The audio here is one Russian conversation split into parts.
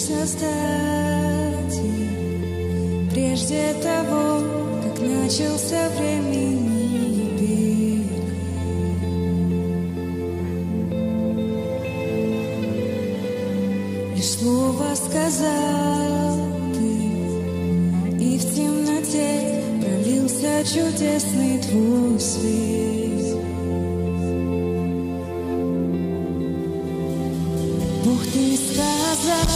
создать прежде того, как начался временный бег. Лишь слово сказал ты, и в темноте пролился чудесный твой свет. Бог, ты сказал,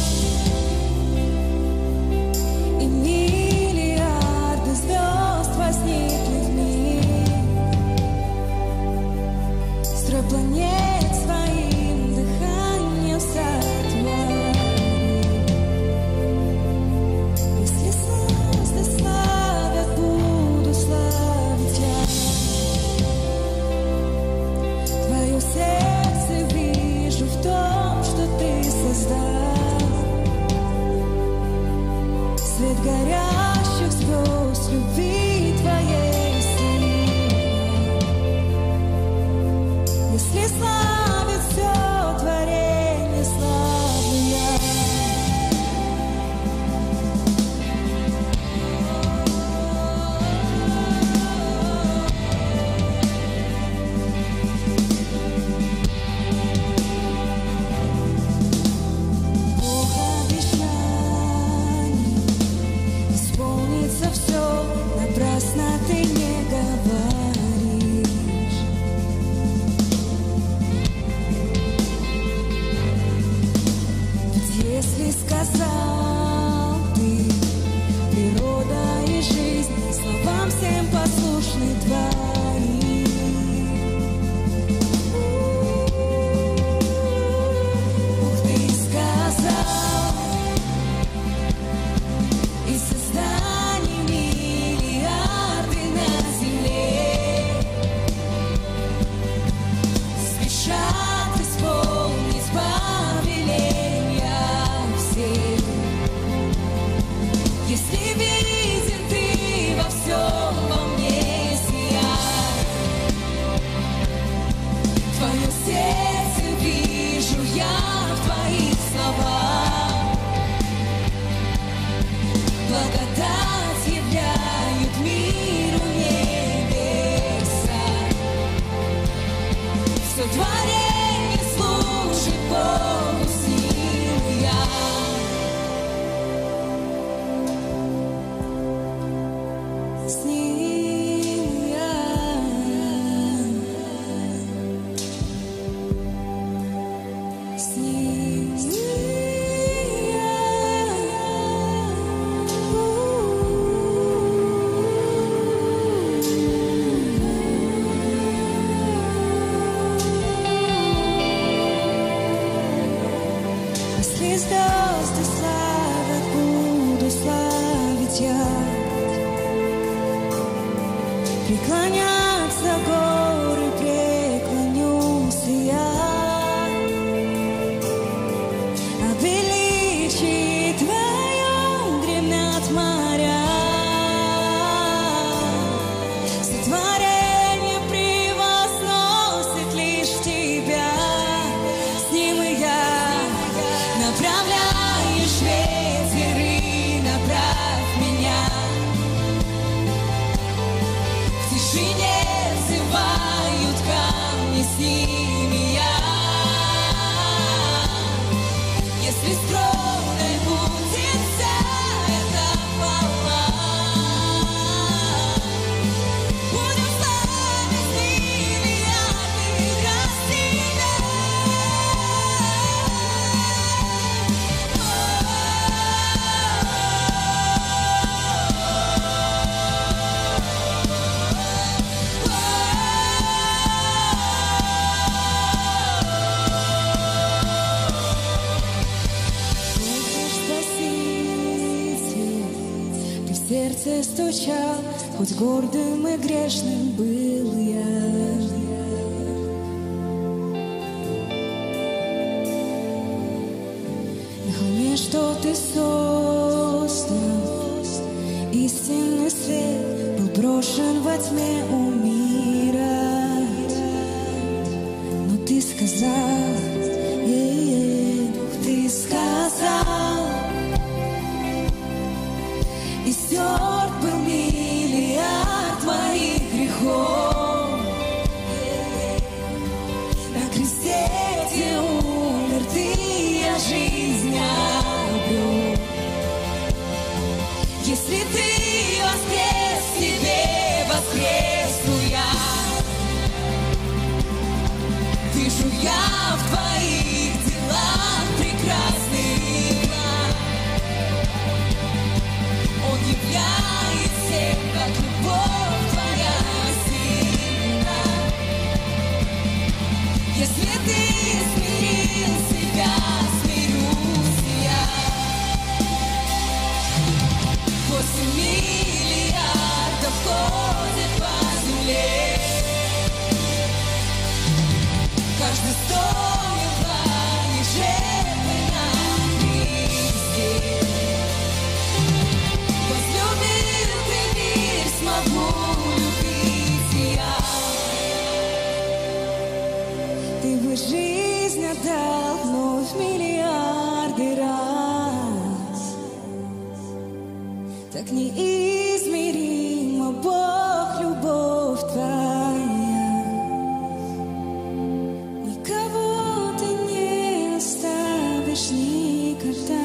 и миллиарды звезд возникли в мире. Строй планет своим дыханием сотвори. Если звезды славят, буду славить я. Твое сердце вижу в том, что ты создал. Свет горящих звезд любви твоей силы. Если славит все творение, славлю я. Бог обещаний, исполнится все, напрасно ты не говоришь. Ведь если сказал ты, природа и жизнь словам всем послушны твои. Бог, ты сказал, и созданий миллиарды на земле спешат исполнить повеления все. Если виден ты во всем, во мне сияй. Твое сердце вижу я в твоих словах. Благодать являют миру небеса. Все творение служит Богу, с ним я. С ним я. С ним Если звезды славят, буду славить я. Преклоняться горы, преклонюсь я. О величии твоем дремлят моря. Сотворение превозносит лишь тебя. С ним и я. Направляешь ветер и направь меня. В тишине взывают камни, с ними я. Если скромной будет вся эта хвала, будем славить миллиарды раз тебя. Ты в сердце стучал, хоть гордым и грешным был я. На холме, что ты создал, истинный свет был брошен во тьме у мира. Но ты сказал, ты сказал. как неизмеримо, Бог, любовь Твоя. Никого Ты не оставишь никогда.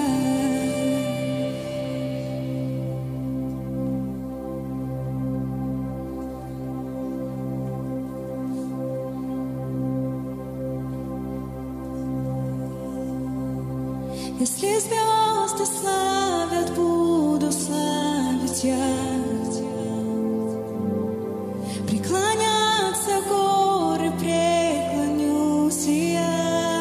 Если звезды славят, буду славить я. Преклоняться горы, преклонюсь я.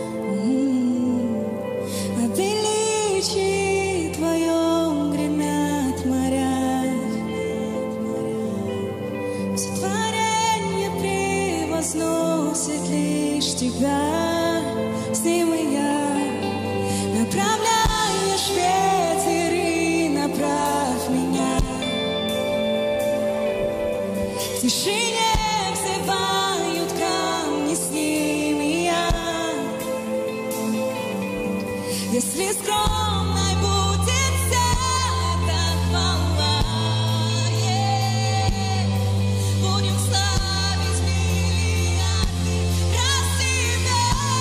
О величии Твоем гремят моря. Все творение превозносит лишь Тебя, с ним и я. Направляешь ветер и направь меня. В тишине взывают камни, с ними я. Если скромной будет вся эта хвала, будем славить миллиарды раз Тебя.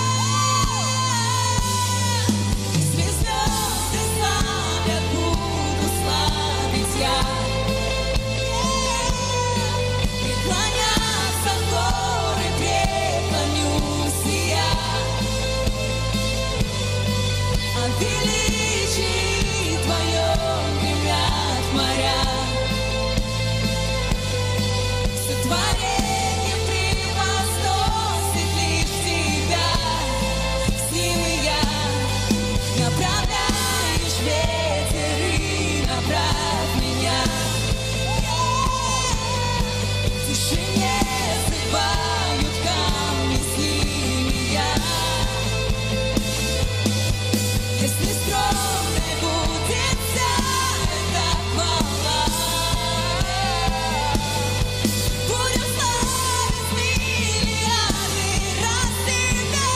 Если звезды славят, буду славить я. Преклоняться в горы, преклонюсь я. О величии Твоем гремят моря. Все творение превозносит лишь Тебя, с ним и я. Направляешь ветер и направь меня. В тишине взывают камни, с ними я. Если скромной будет вся эта хвала, будем славить миллиарды раз Тебя.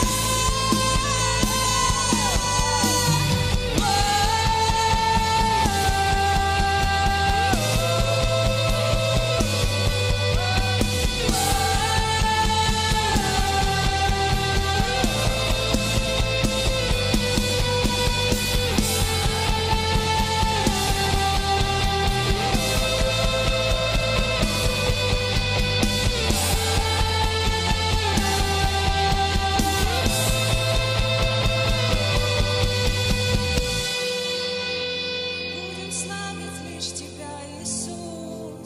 Будем славить лишь Тебя, Иисус.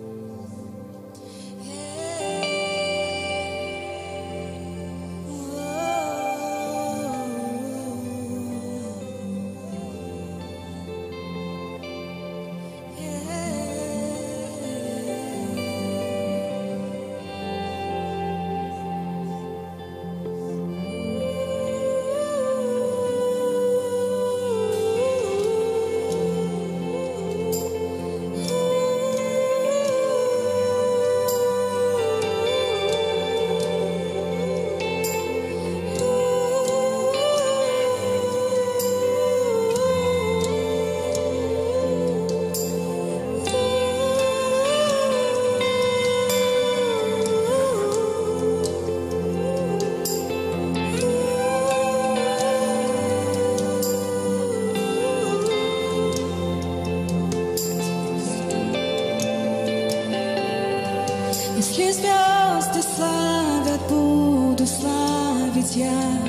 Если звезды славят, буду славить я.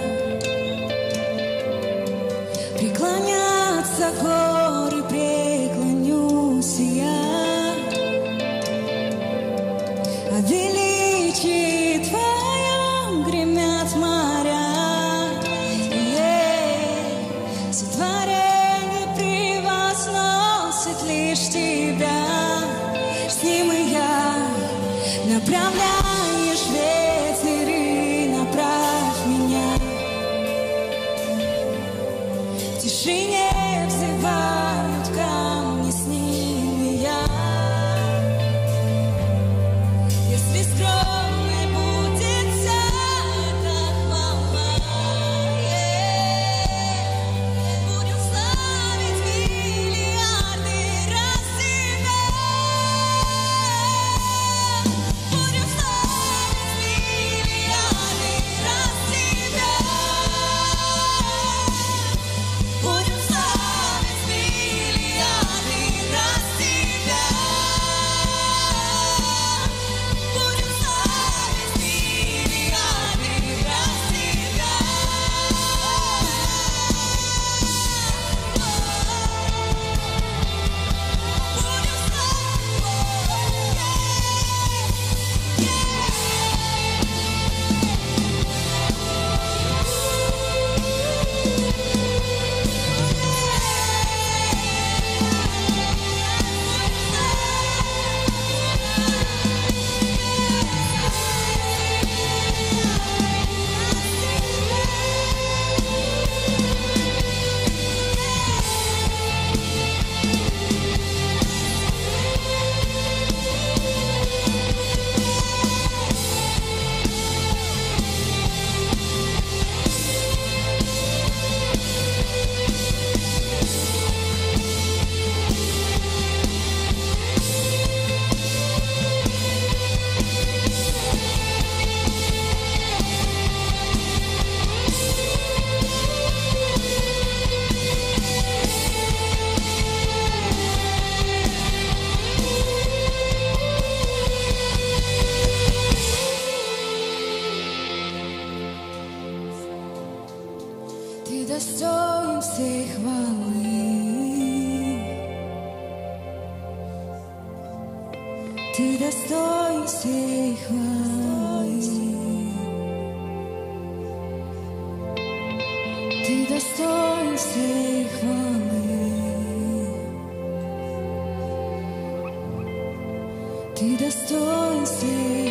Преклоняться горы, преклонюсь я. О величии Твоем гремят моря. Все творение превозносит лишь Тебя, с ним и я. Направляешь ветер и направь меня. В тишине взывают камни, с ними я. Если скромной будет вся эта хвала, будем славить миллиарды раз Ты достоин всей хвалы. Ты достоин всей хвалы. Ты достоин всей